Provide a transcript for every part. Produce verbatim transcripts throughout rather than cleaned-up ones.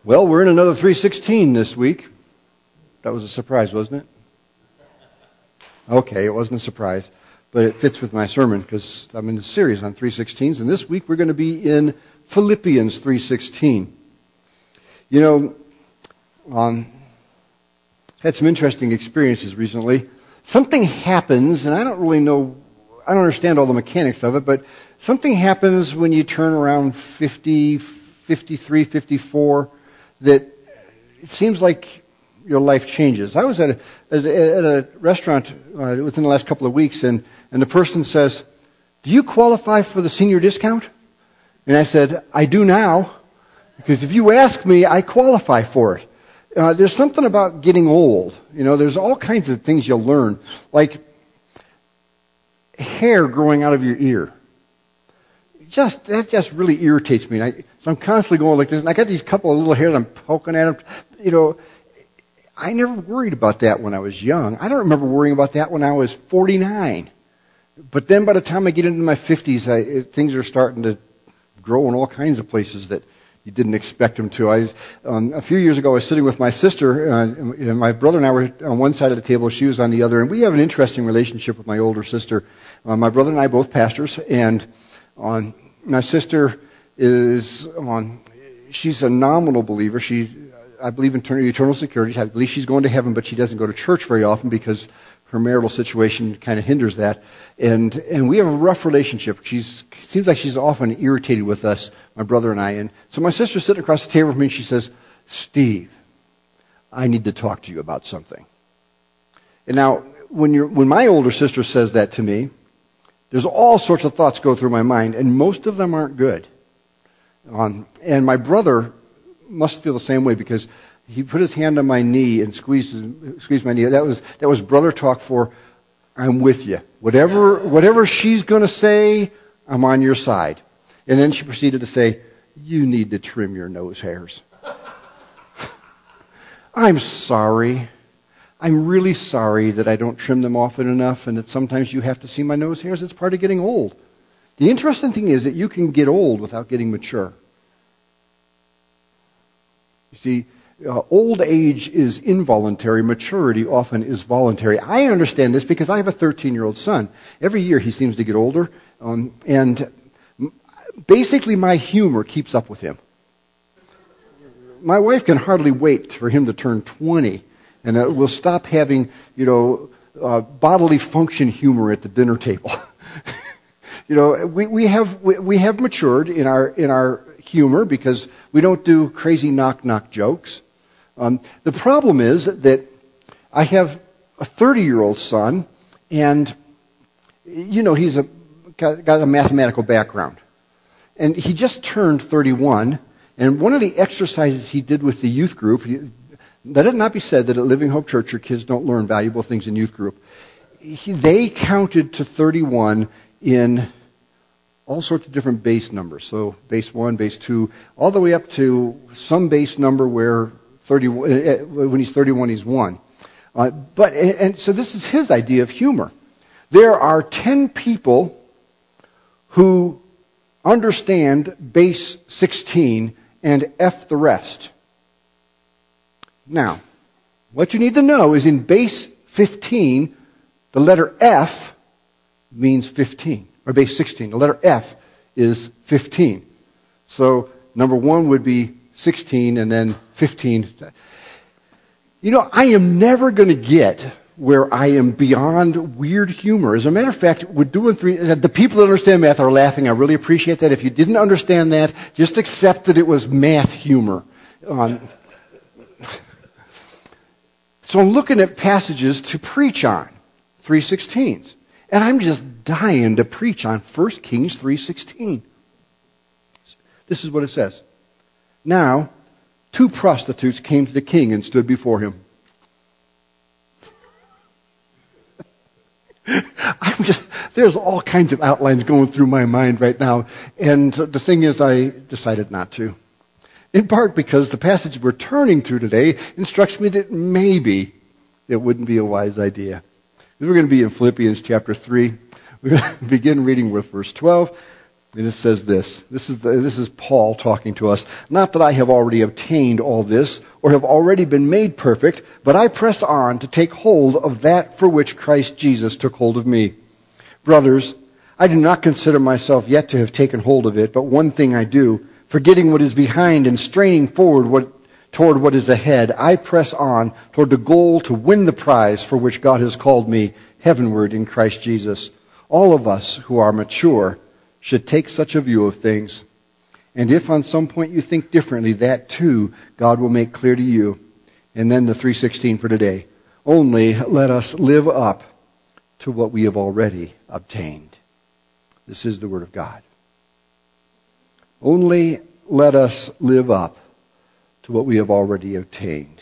Well, we're in another three sixteen this week. That was a surprise, wasn't it? Okay, it wasn't a surprise, but it fits with my sermon because I'm in a series on three sixteens, and this week we're going to be in Philippians three sixteen. You know, um, had some interesting experiences recently. Something happens, and I don't really know, I don't understand all the mechanics of it, but something happens when you turn around fifty, fifty-three, fifty-four, that it seems like your life changes. I was at a, at a restaurant uh, within the last couple of weeks, and, and the person says, "Do you qualify for the senior discount?" And I said, "I do now, because if you ask me, I qualify for it." Uh, there's something about getting old. You know, there's all kinds of things you'll learn, like hair growing out of your ear. Just that just really irritates me. And I, so I'm constantly going like this, and I got these couple of little hairs I'm poking at them. You know, I never worried about that when I was young. I don't remember worrying about that when I was forty-nine. But then by the time I get into my fifties, I, it, things are starting to grow in all kinds of places that you didn't expect them to. I was, um, a few years ago, I was sitting with my sister, uh, and my brother and I were on one side of the table, she was on the other, and we have an interesting relationship with my older sister. Uh, my brother and I both pastors, and on my sister is on. She's a nominal believer. She, I believe in eternal security. I believe she's going to heaven, but she doesn't go to church very often because her marital situation kind of hinders that. And and we have a rough relationship. She's seems like she's often irritated with us, my brother and I. And so my sister's sitting across the table from me, and she says, "Steve, I need to talk to you about something." And now, when you're when my older sister says that to me, there's all sorts of thoughts go through my mind, and most of them aren't good. Um, and my brother must feel the same way because he put his hand on my knee and squeezed squeezed my knee. That was that was brother talk for, "I'm with you. Whatever whatever she's going to say, I'm on your side." And then she proceeded to say, "You need to trim your nose hairs." I'm sorry. I'm really sorry that I don't trim them often enough and that sometimes you have to see my nose hairs. It's part of getting old. The interesting thing is that you can get old without getting mature. You see, uh, old age is involuntary. Maturity often is voluntary. I understand this because I have a thirteen-year-old son. Every year he seems to get older, um, and basically my humor keeps up with him. My wife can hardly wait for him to turn twenty. And uh, we'll stop having, you know, uh, bodily function humor at the dinner table. you know, we, we have we, we have matured in our in our humor because we don't do crazy knock knock jokes. Um, the problem is that I have a thirty-year-old son, and you know he's a got, got a mathematical background, and he just turned thirty-one. And one of the exercises he did with the youth group. He, Let it not be said that at Living Hope Church your kids don't learn valuable things in youth group. He, they counted to thirty-one in all sorts of different base numbers. So base one, base two, all the way up to some base number where thirty, when he's thirty-one, he's one. Uh, but and so this is his idea of humor. There are ten people who understand base sixteen and F the rest. Now, what you need to know is in base fifteen, the letter F means fifteen, or base sixteen. The letter F is fifteen. So number one would be sixteen and then fifteen. You know, I am never going to get where I am beyond weird humor. As a matter of fact, we're doing three, the people that understand math are laughing. I really appreciate that. If you didn't understand that, just accept that it was math humor. Um, So I'm looking at passages to preach on, three sixteens. And I'm just dying to preach on First Kings three sixteen. This is what it says. Now, two prostitutes came to the king and stood before him. I'm just, there's all kinds of outlines going through my mind right now. And the thing is, I decided not to. In part because the passage we're turning to today instructs me that maybe it wouldn't be a wise idea. We're going to be in Philippians chapter three. We're going to begin reading with verse twelve. And it says this. This is, the, this is Paul talking to us. Not that I have already obtained all this or have already been made perfect, but I press on to take hold of that for which Christ Jesus took hold of me. Brothers, I do not consider myself yet to have taken hold of it, but one thing I do, forgetting what is behind and straining forward what, toward what is ahead, I press on toward the goal to win the prize for which God has called me heavenward in Christ Jesus. All of us who are mature should take such a view of things. And if on some point you think differently, that too God will make clear to you. And then the three sixteen for today. Only let us live up to what we have already obtained. This is the Word of God. Only let us live up to what we have already obtained.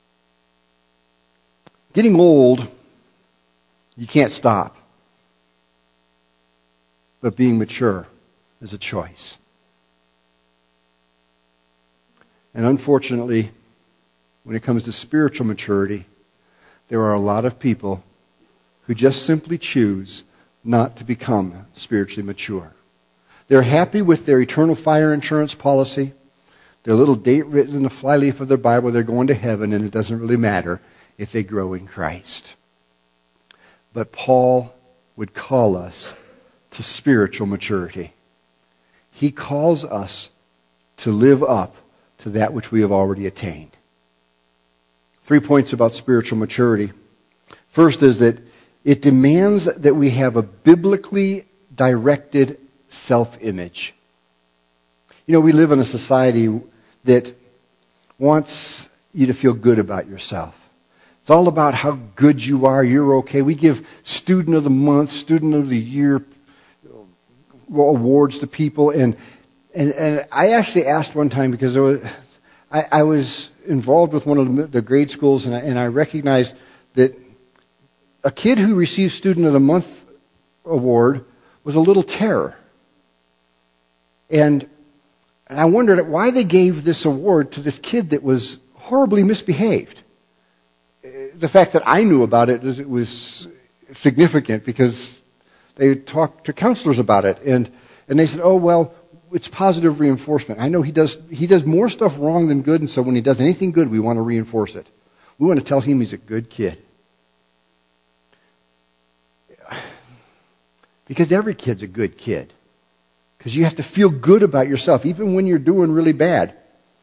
Getting old, you can't stop. But being mature is a choice. And unfortunately, when it comes to spiritual maturity, there are a lot of people who just simply choose not to become spiritually mature. They're happy with their eternal fire insurance policy, their little date written in the flyleaf of their Bible, they're going to heaven, and it doesn't really matter if they grow in Christ. But Paul would call us to spiritual maturity. He calls us to live up to that which we have already attained. Three points about spiritual maturity. First is that it demands that we have a biblically directed self-image. You know, we live in a society that wants you to feel good about yourself. It's all about how good you are, you're okay. We give Student of the Month, Student of the Year awards to people. And and, and I actually asked one time, because there was, I, I was involved with one of the grade schools, and I, and I recognized that a kid who received Student of the Month award was a little terror. And, and I wondered why they gave this award to this kid that was horribly misbehaved. The fact that I knew about it was, it was significant, because they talked to counselors about it, and, and they said, oh, well, it's positive reinforcement. I know he does he does more stuff wrong than good, and so when he does anything good, we want to reinforce it. We want to tell him he's a good kid. Because every kid's a good kid. Because you have to feel good about yourself, even when you're doing really bad.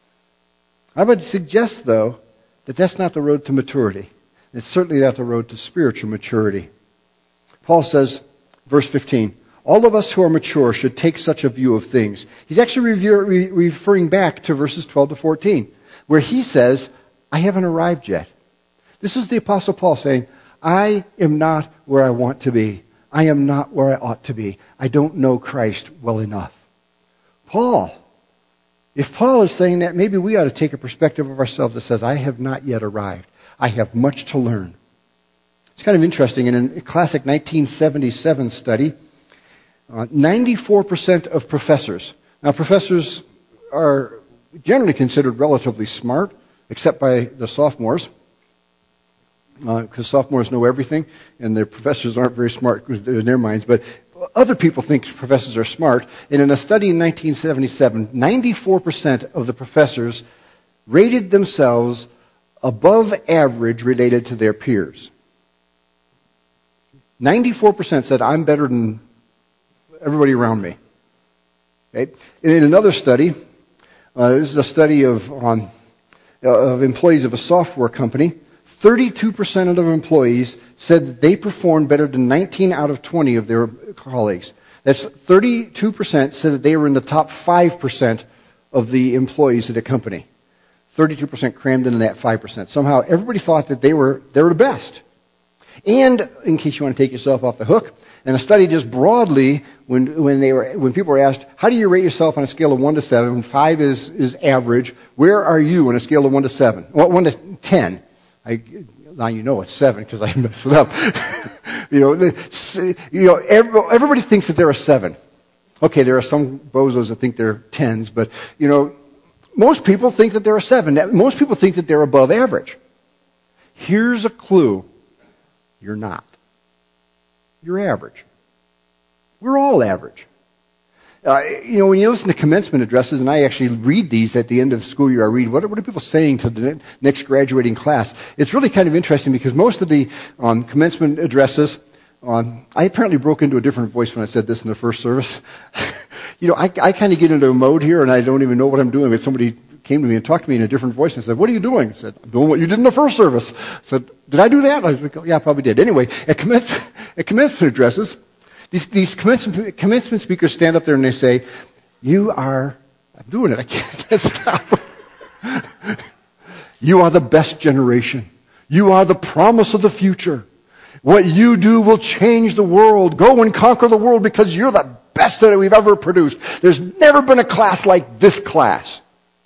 I would suggest, though, that that's not the road to maturity. It's certainly not the road to spiritual maturity. Paul says, verse fifteen, all of us who are mature should take such a view of things. He's actually re- referring back to verses twelve to fourteen, where he says, I haven't arrived yet. This is the Apostle Paul saying, I am not where I want to be. I am not where I ought to be. I don't know Christ well enough. Paul, if Paul is saying that, maybe we ought to take a perspective of ourselves that says, I have not yet arrived. I have much to learn. It's kind of interesting. In a classic nineteen seventy-seven study, uh, ninety-four percent of professors, now professors are generally considered relatively smart, except by the sophomores, because uh, sophomores know everything, and their professors aren't very smart in their minds, but other people think professors are smart. And in a study in nineteen seventy-seven, ninety-four percent of the professors rated themselves above average related to their peers. ninety-four percent said, I'm better than everybody around me. Okay? And in another study, uh, this is a study of, um, of employees of a software company, thirty-two percent of their employees said that they performed better than nineteen out of twenty of their colleagues. That's thirty-two percent said that they were in the top five percent of the employees at a company. thirty-two percent crammed into that five percent. Somehow everybody thought that they were they were the best. And in case you want to take yourself off the hook, in a study just broadly, when when they were when people were asked, how do you rate yourself on a scale of one to seven? When five is, is average, where are you on a scale of one to seven? Well, one to ten. I, now you know it's seven because I messed it up. you know, you know, everybody thinks that they're a seven. Okay, there are some bozos that think they're tens, but you know, most people think that they're a seven. Most people think that they're above average. Here's a clue: you're not. You're average. We're all average. Uh, you know, when you listen to commencement addresses, and I actually read these at the end of the school year, I read, what are, what are people saying to the ne- next graduating class? It's really kind of interesting because most of the um, commencement addresses, um, I apparently broke into a different voice when I said this in the first service. you know, I, I kind of get into a mode here, and I don't even know what I'm doing. But somebody came to me and talked to me in a different voice and said, what are you doing? I said, I'm doing what you did in the first service. I said, did I do that? I was like, oh, yeah, I probably did. Anyway, at commencement, at commencement addresses, These, these commencement, commencement speakers stand up there and they say, you are, I'm doing it, I can't, I can't stop. You are the best generation. You are the promise of the future. What you do will change the world. Go and conquer the world because you're the best that we've ever produced. There's never been a class like this class.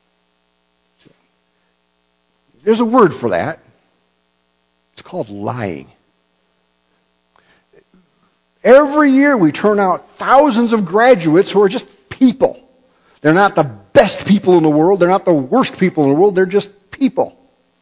There's a word for that. It's called lying. Every year we turn out thousands of graduates who are just people. They're not the best people in the world. They're not the worst people in the world. They're just people.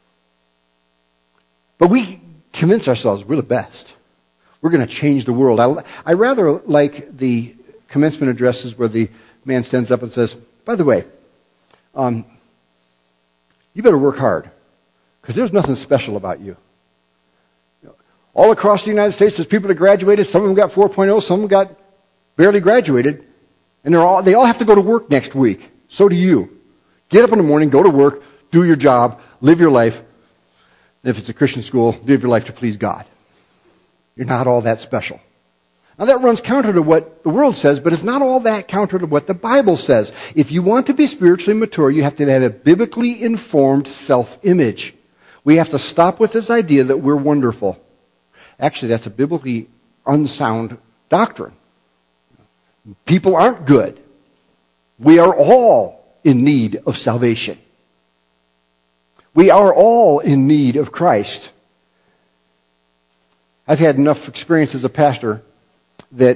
But we convince ourselves we're the best. We're going to change the world. I, I rather like the commencement addresses where the man stands up and says, by the way, um, you better work hard because there's nothing special about you. All across the United States, there's people that graduated. Some of them got four point oh, some of them got barely graduated. And they're all, they all have to go to work next week. So do you. Get up in the morning, go to work, do your job, live your life. And if it's a Christian school, live your life to please God. You're not all that special. Now that runs counter to what the world says, but it's not all that counter to what the Bible says. If you want to be spiritually mature, you have to have a biblically informed self-image. We have to stop with this idea that we're wonderful. Actually, that's a biblically unsound doctrine. People aren't good. We are all in need of salvation. We are all in need of Christ. I've had enough experience as a pastor that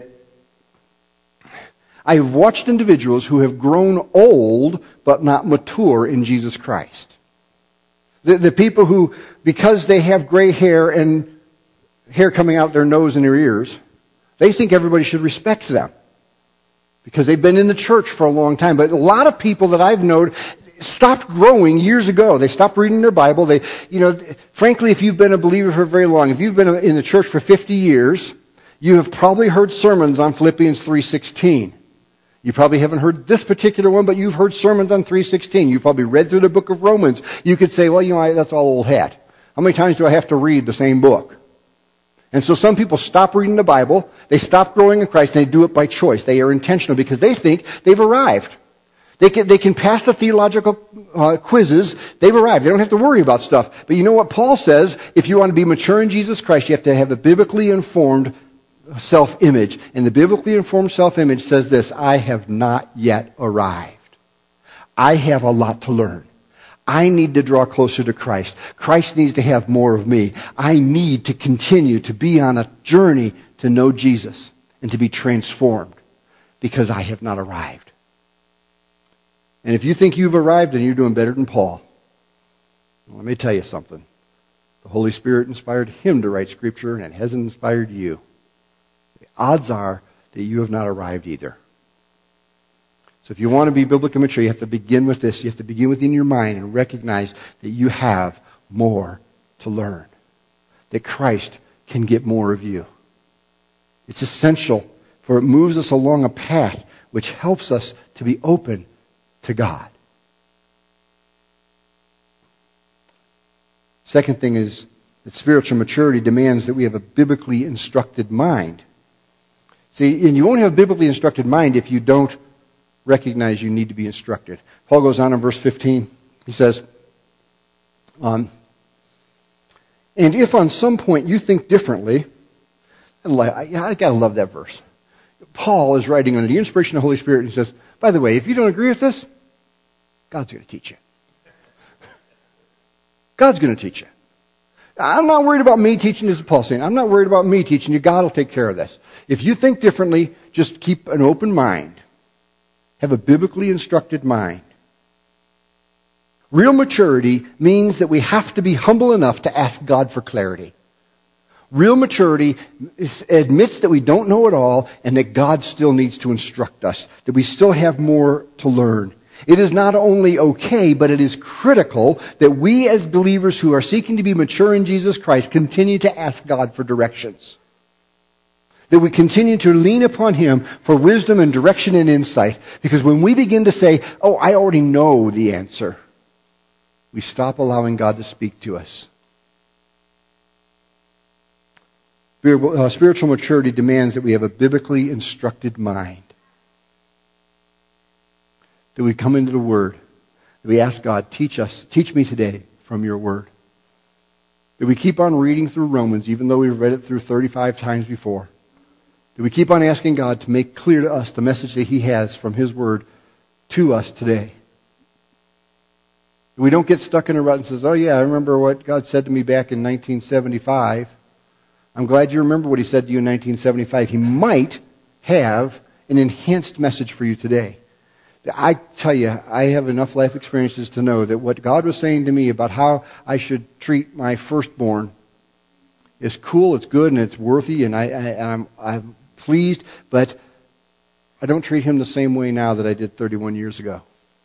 I have watched individuals who have grown old but not mature in Jesus Christ. The, the people who, because they have gray hair and hair coming out their nose and their ears, they think everybody should respect them because they've been in the church for a long time. But a lot of people that I've known stopped growing years ago. They stopped reading their Bible. They, you know, frankly, if you've been a believer for very long, if you've been in the church for fifty years, you have probably heard sermons on Philippians three sixteen. You probably haven't heard this particular one, but you've heard sermons on three sixteen. You've probably read through the book of Romans. You could say, well, you know, I, that's all old hat. How many times do I have to read the same book? And so some people stop reading the Bible, they stop growing in Christ, and they do it by choice. They are intentional because they think they've arrived. They can, they can pass the theological uh, quizzes, they've arrived. They don't have to worry about stuff. But you know what Paul says? If you want to be mature in Jesus Christ, you have to have a biblically informed self-image. And the biblically informed self-image says this, I have not yet arrived. I have a lot to learn. I need to draw closer to Christ. Christ needs to have more of me. I need to continue to be on a journey to know Jesus and to be transformed because I have not arrived. And if you think you've arrived, then you're doing better than Paul. Well, let me tell you something. The Holy Spirit inspired him to write Scripture, and it hasn't inspired you. The odds are that you have not arrived either. So if you want to be biblically mature, you have to begin with this. You have to begin within your mind and recognize that you have more to learn. That Christ can get more of you. It's essential, for it moves us along a path which helps us to be open to God. Second thing is that spiritual maturity demands that we have a biblically instructed mind. See, and you won't have a biblically instructed mind if you don't recognize you need to be instructed. Paul goes on in verse fifteen. He says, um, and if on some point you think differently, I, I gotta love that verse. Paul is writing under the inspiration of the Holy Spirit, and he says, by the way, if you don't agree with this, God's going to teach you. God's going to teach you. I'm not worried about me teaching, this is Paul saying. I'm not worried about me teaching you. God will take care of this. If you think differently, just keep an open mind. Have a biblically instructed mind. Real maturity means that we have to be humble enough to ask God for clarity. Real maturity is, admits that we don't know it all and that God still needs to instruct us, that we still have more to learn. It is not only okay, but it is critical that we as believers who are seeking to be mature in Jesus Christ continue to ask God for directions. That we continue to lean upon Him for wisdom and direction and insight. Because when we begin to say, oh, I already know the answer, we stop allowing God to speak to us. Spiritual maturity demands that we have a biblically instructed mind. That we come into the Word. That we ask God, teach us, teach me today from your Word. That we keep on reading through Romans, even though we've read it through thirty-five times before. That we keep on asking God to make clear to us the message that He has from His Word to us today. That we don't get stuck in a rut and says, oh yeah, I remember what God said to me back in nineteen seventy-five. I'm glad you remember what He said to you in nineteen seventy-five. He might have an enhanced message for you today. I tell you, I have enough life experiences to know that what God was saying to me about how I should treat my firstborn is cool, it's good, and it's worthy, and, I, I, and I'm, I'm pleased, but I don't treat him the same way now that I did thirty-one years ago.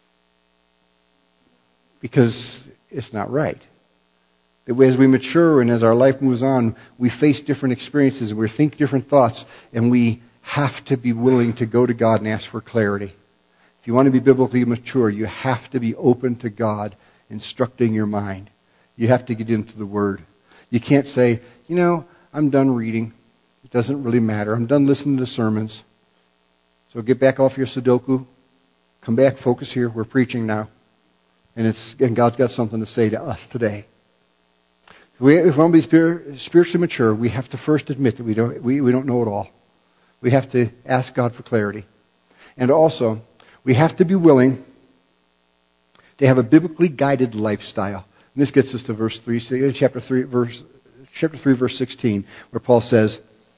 Because it's not right. That as we mature and as our life moves on, we face different experiences, and we think different thoughts, and we have to be willing to go to God and ask for clarity. If you want to be biblically mature, you have to be open to God instructing your mind. You have to get into the Word. You can't say, you know, I'm done reading. It doesn't really matter. I'm done listening to sermons. So get back off your Sudoku. Come back, focus here. We're preaching now. And it's and God's got something to say to us today. If we, if we want to be spir- spiritually mature, we have to first admit that we don't, we, we don't know it all. We have to ask God for clarity. And also, we have to be willing to have a biblically guided lifestyle. And this gets us to verse three, chapter three, verse chapter three, verse sixteen, where Paul says,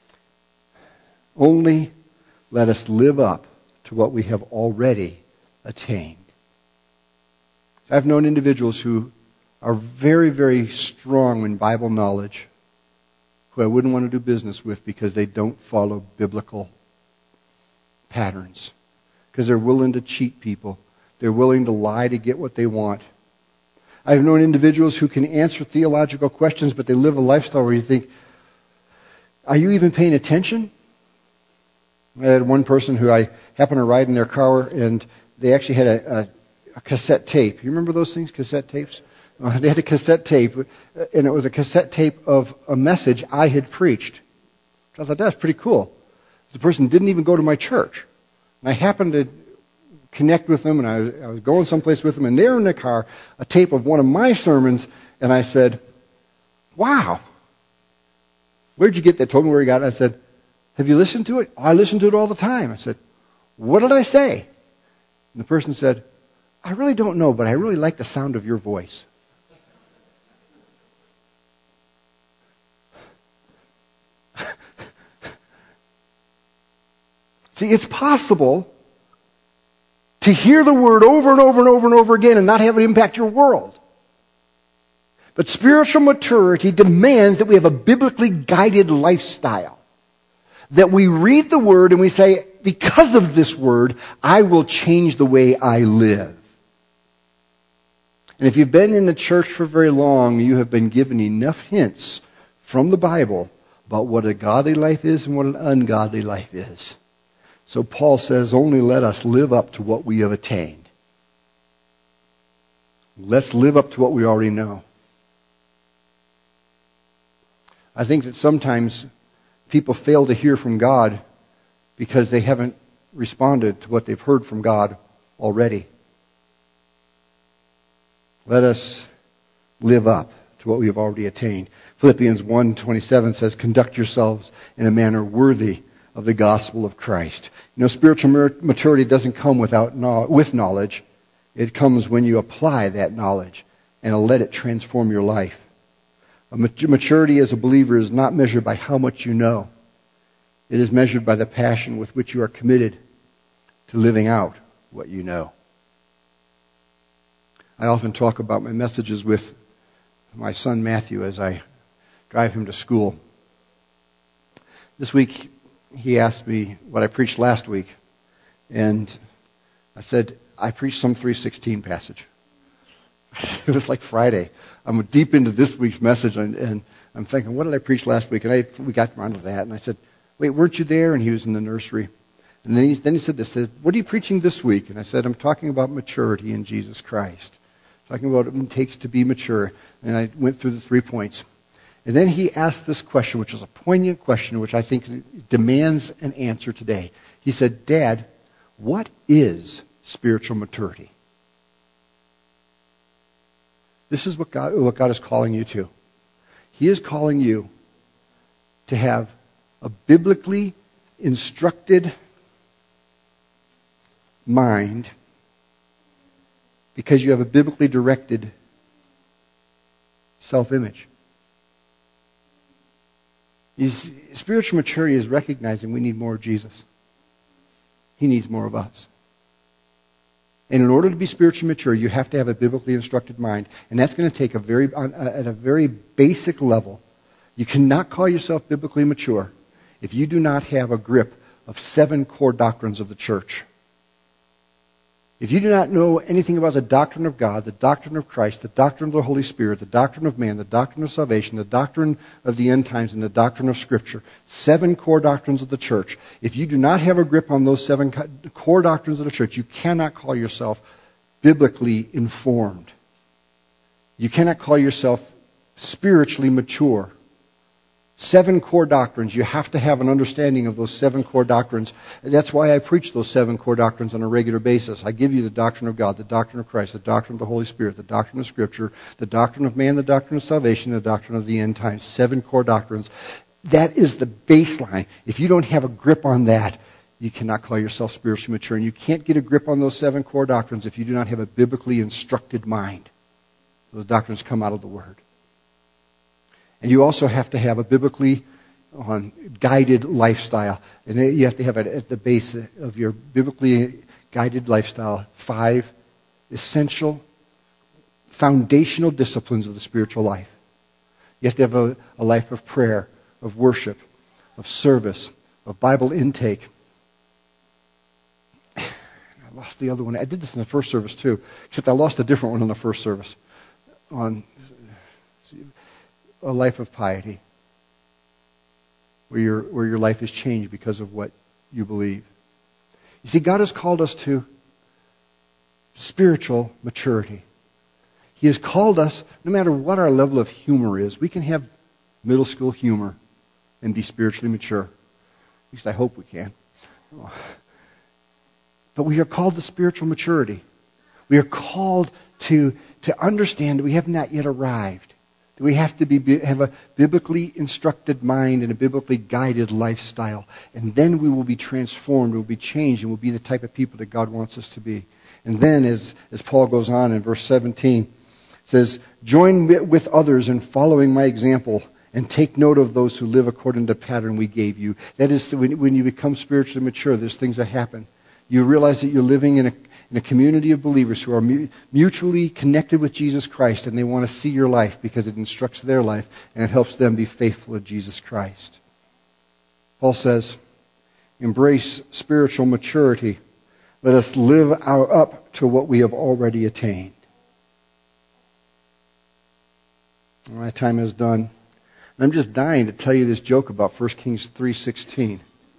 "Only let us live up to what we have already attained." So I've known individuals who are very, very strong in Bible knowledge, who I wouldn't want to do business with because they don't follow biblical patterns. Because they're willing to cheat people. They're willing to lie to get what they want. I've known individuals who can answer theological questions, but they live a lifestyle where you think, are you even paying attention? I had one person who I happened to ride in their car, and they actually had a, a, a cassette tape. You remember those things, cassette tapes? Uh, they had a cassette tape, and it was a cassette tape of a message I had preached. I thought, that's pretty cool. The person didn't even go to my church. And I happened to connect with them, and I was, I was going someplace with them, and they're in the car, a tape of one of my sermons, and I said, wow, where'd you get that? Told me where you got it. I said, have you listened to it? Oh, I listen to it all the time. I said, what did I say? And the person said, I really don't know, but I really like the sound of your voice. See, it's possible to hear the Word over and over and over and over again and not have it impact your world. But spiritual maturity demands that we have a biblically guided lifestyle. That we read the Word and we say, because of this Word, I will change the way I live. And if you've been in the church for very long, you have been given enough hints from the Bible about what a godly life is and what an ungodly life is. So Paul says, only let us live up to what we have attained. Let's live up to what we already know. I think that sometimes people fail to hear from God because they haven't responded to what they've heard from God already. Let us live up to what we have already attained. Philippians one twenty-seven says, conduct yourselves in a manner worthy of the gospel of Christ. You know, spiritual maturity doesn't come without with knowledge. It comes when you apply that knowledge and let it transform your life. A maturity as a believer is not measured by how much you know. It is measured by the passion with which you are committed to living out what you know. I often talk about my messages with my son Matthew as I drive him to school. This week, he asked me what I preached last week. And I said, I preached some three sixteen passage. It was like Friday. I'm deep into this week's message, and, and I'm thinking, what did I preach last week? And I, we got around to that, and I said, wait, weren't you there? And he was in the nursery. And then he, then he said this, said, what are you preaching this week? And I said, I'm talking about maturity in Jesus Christ. Talking about what it takes to be mature. And I went through the three points. And then he asked this question, which was a poignant question, which I think demands an answer today. He said, Dad, what is spiritual maturity? This is what God, what God is calling you to. He is calling you to have a biblically instructed mind because you have a biblically directed self-image. He's, spiritual maturity is recognizing we need more of Jesus. He needs more of us. And in order to be spiritually mature, you have to have a biblically instructed mind. And that's going to take a very, on, at a very basic level. You cannot call yourself biblically mature if you do not have a grip of seven core doctrines of the church. If you do not know anything about the doctrine of God, the doctrine of Christ, the doctrine of the Holy Spirit, the doctrine of man, the doctrine of salvation, the doctrine of the end times, and the doctrine of Scripture, seven core doctrines of the church, if you do not have a grip on those seven core doctrines of the church, you cannot call yourself biblically informed. You cannot call yourself spiritually mature. Seven core doctrines. You have to have an understanding of those seven core doctrines. That's why I preach those seven core doctrines on a regular basis. I give you the doctrine of God, the doctrine of Christ, the doctrine of the Holy Spirit, the doctrine of Scripture, the doctrine of man, the doctrine of salvation, the doctrine of the end times. Seven core doctrines. That is the baseline. If you don't have a grip on that, you cannot call yourself spiritually mature. And you can't get a grip on those seven core doctrines if you do not have a biblically instructed mind. Those doctrines come out of the Word. And you also have to have a biblically um, guided lifestyle. And you have to have it at the base of your biblically guided lifestyle five essential, foundational disciplines of the spiritual life. You have to have a, a life of prayer, of worship, of service, of Bible intake. I lost the other one. I did this in the first service too, except I lost a different one in the first service. On a life of piety, where your, where your life is changed because of what you believe. You see, God has called us to spiritual maturity. He has called us, no matter what our level of humor is, we can have middle school humor and be spiritually mature. At least I hope we can. But we are called to spiritual maturity. We are called to, to understand that we have not yet arrived. That we have to be, have a biblically instructed mind and a biblically guided lifestyle. And then we will be transformed, we will be changed, and we'll be the type of people that God wants us to be. And then, as, as Paul goes on in verse seventeen, it says, join with others in following my example and take note of those who live according to the pattern we gave you. That is, when, when you become spiritually mature, there's things that happen. You realize that you're living in a in a community of believers who are mu- mutually connected with Jesus Christ, and they want to see your life because it instructs their life and it helps them be faithful to Jesus Christ. Paul says, embrace spiritual maturity. Let us live our, up to what we have already attained. My time is done. I'm just dying to tell you this joke about First Kings three sixteen.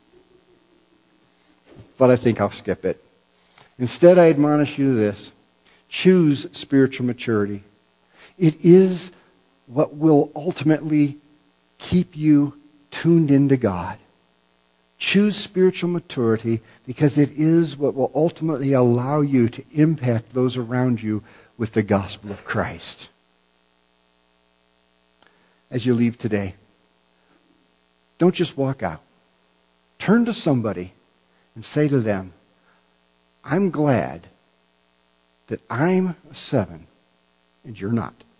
But I think I'll skip it. Instead, I admonish you to this. Choose spiritual maturity. It is what will ultimately keep you tuned into God. Choose spiritual maturity because it is what will ultimately allow you to impact those around you with the gospel of Christ. As you leave today, don't just walk out. Turn to somebody and say to them, I'm glad that I'm a seven and you're not.